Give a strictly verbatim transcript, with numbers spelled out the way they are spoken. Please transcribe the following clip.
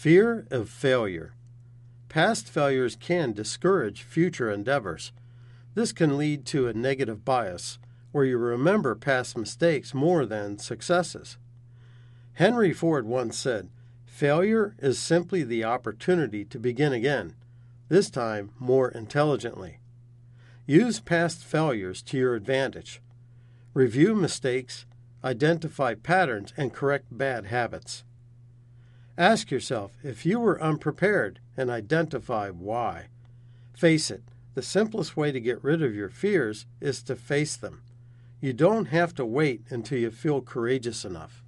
Fear of failure. Past failures can discourage future endeavors. This can lead to a negative bias, where you remember past mistakes more than successes. Henry Ford once said, "Failure is simply the opportunity to begin again, this time more intelligently." Use past failures to your advantage. Review mistakes, identify patterns, and correct bad habits. Ask yourself if you were unprepared and identify why. Face it, the simplest way to get rid of your fears is to face them. You don't have to wait until you feel courageous enough.